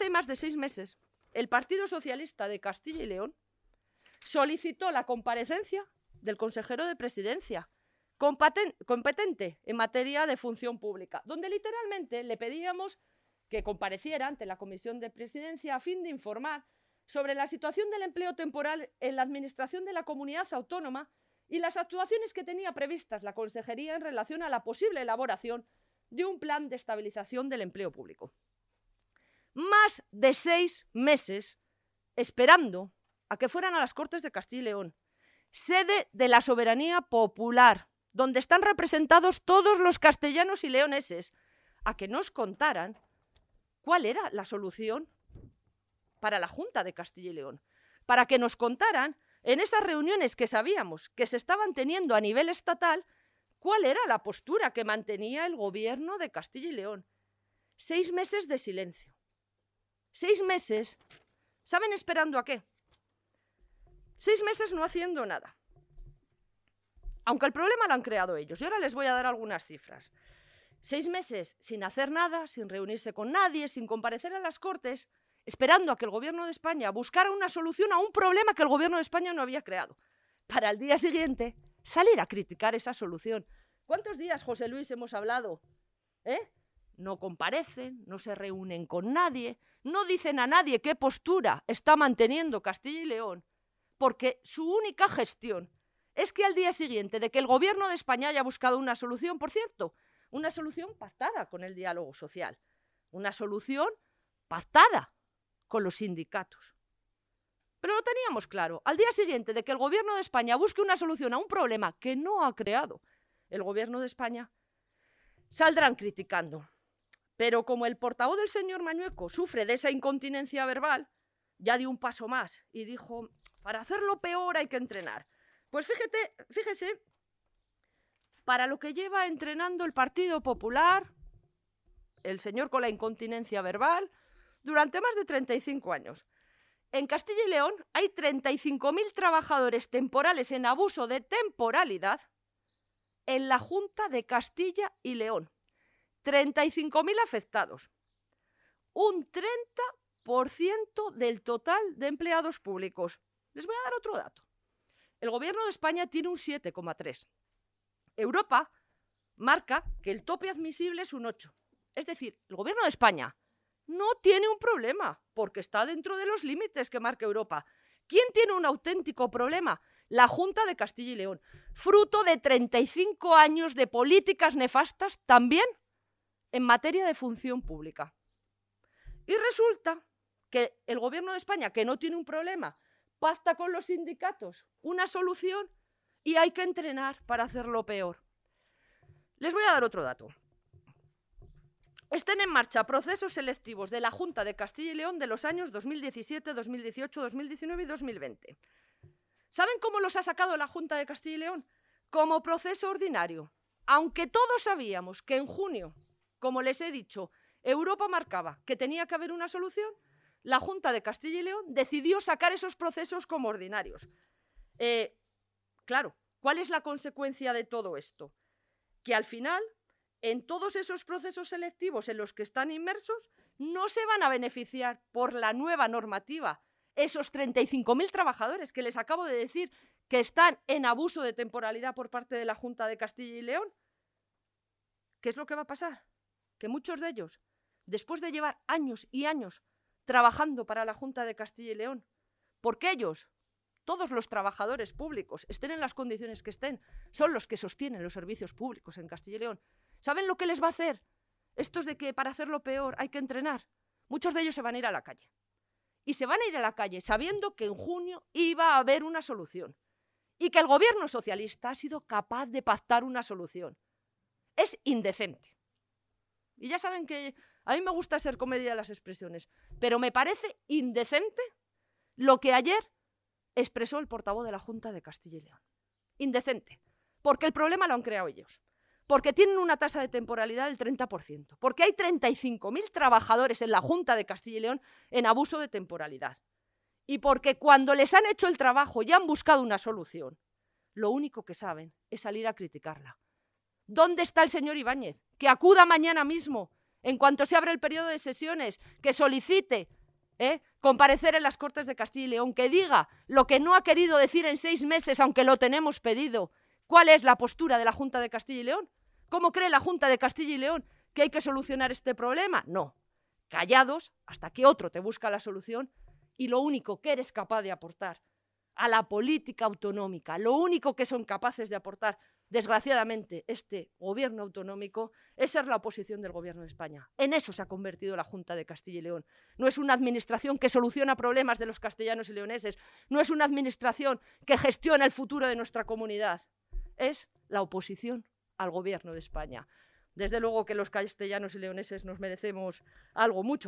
hace más de 6 meses, el Partido Socialista de Castilla y León solicitó la comparecencia del consejero de Presidencia, competente en materia de función pública, donde literalmente le pedíamos que compareciera ante la Comisión de Presidencia a fin de informar sobre la situación del empleo temporal en la administración de la comunidad autónoma y las actuaciones que tenía previstas la Consejería en relación a la posible elaboración de un plan de estabilización del empleo público. Más de 6 meses esperando a que fueran a las Cortes de Castilla y León, sede de la soberanía popular, donde están representados todos los castellanos y leoneses, a que nos contaran cuál era la solución para la Junta de Castilla y León, para que nos contaran en esas reuniones que sabíamos que se estaban teniendo a nivel estatal, cuál era la postura que mantenía el gobierno de Castilla y León. 6 meses de silencio. 6 meses, ¿saben esperando a qué? 6 meses no haciendo nada. Aunque el problema lo han creado ellos. Y ahora les voy a dar algunas cifras. 6 meses sin hacer nada, sin reunirse con nadie, sin comparecer a las Cortes, esperando a que el Gobierno de España buscara una solución a un problema que el Gobierno de España no había creado. Para el día siguiente salir a criticar esa solución. ¿Cuántos días, José Luis, hemos hablado? No comparecen, no se reúnen con nadie, no dicen a nadie qué postura está manteniendo Castilla y León, porque su única gestión es que al día siguiente de que el Gobierno de España haya buscado una solución, por cierto, una solución pactada con el diálogo social, una solución pactada con los sindicatos. Pero lo teníamos claro, al día siguiente de que el Gobierno de España busque una solución a un problema que no ha creado el Gobierno de España, saldrán criticando. Pero como el portavoz del señor Mañueco sufre de esa incontinencia verbal, ya dio un paso más y dijo, para hacerlo peor hay que entrenar. Pues fíjese, para lo que lleva entrenando el Partido Popular, el señor con la incontinencia verbal, durante más de 35 años. En Castilla y León hay 35.000 trabajadores temporales en abuso de temporalidad en la Junta de Castilla y León. 35.000 afectados. Un 30% del total de empleados públicos. Les voy a dar otro dato. El Gobierno de España tiene un 7,3. Europa marca que el tope admisible es un 8. Es decir, el Gobierno de España no tiene un problema porque está dentro de los límites que marca Europa. ¿Quién tiene un auténtico problema? La Junta de Castilla y León, fruto de 35 años de políticas nefastas también en materia de función pública. Y resulta que el Gobierno de España, que no tiene un problema, pacta con los sindicatos una solución y hay que entrenar para hacerlo peor. Les voy a dar otro dato. Estén en marcha procesos selectivos de la Junta de Castilla y León de los años 2017, 2018, 2019 y 2020. ¿Saben cómo los ha sacado la Junta de Castilla y León? Como proceso ordinario. Aunque todos sabíamos que en junio, como les he dicho, Europa marcaba que tenía que haber una solución, la Junta de Castilla y León decidió sacar esos procesos como ordinarios. Claro, ¿cuál es la consecuencia de todo esto? Que al final, en todos esos procesos selectivos en los que están inmersos, no se van a beneficiar por la nueva normativa esos 35.000 trabajadores que les acabo de decir que están en abuso de temporalidad por parte de la Junta de Castilla y León. ¿Qué es lo que va a pasar? Que muchos de ellos, después de llevar años y años trabajando para la Junta de Castilla y León, porque ellos, todos los trabajadores públicos, estén en las condiciones que estén, son los que sostienen los servicios públicos en Castilla y León. ¿Saben lo que les va a hacer? Estos de que para hacerlo peor hay que entrenar. Muchos de ellos se van a ir a la calle. Y se van a ir a la calle sabiendo que en junio iba a haber una solución. Y que el gobierno socialista ha sido capaz de pactar una solución. Es indecente. Y ya saben que a mí me gusta ser comedia de las expresiones, pero me parece indecente lo que ayer expresó el portavoz de la Junta de Castilla y León. Indecente. Porque el problema lo han creado ellos. Porque tienen una tasa de temporalidad del 30%. Porque hay 35.000 trabajadores en la Junta de Castilla y León en abuso de temporalidad. Y porque cuando les han hecho el trabajo y han buscado una solución, lo único que saben es salir a criticarla. ¿Dónde está el señor Ibáñez? Que acuda mañana mismo en cuanto se abre el periodo de sesiones, que solicite comparecer en las Cortes de Castilla y León, que diga lo que no ha querido decir en 6 meses, aunque lo tenemos pedido. ¿Cuál es la postura de la Junta de Castilla y León? ¿Cómo cree la Junta de Castilla y León que hay que solucionar este problema? No, callados hasta que otro te busca la solución y lo único que eres capaz de aportar a la política autonómica, lo único que son capaces de aportar, desgraciadamente, este gobierno autonómico, es ser la oposición del gobierno de España. En eso se ha convertido la Junta de Castilla y León. No es una administración que soluciona problemas de los castellanos y leoneses, no es una administración que gestiona el futuro de nuestra comunidad, es la oposición al gobierno de España. Desde luego que los castellanos y leoneses nos merecemos algo mucho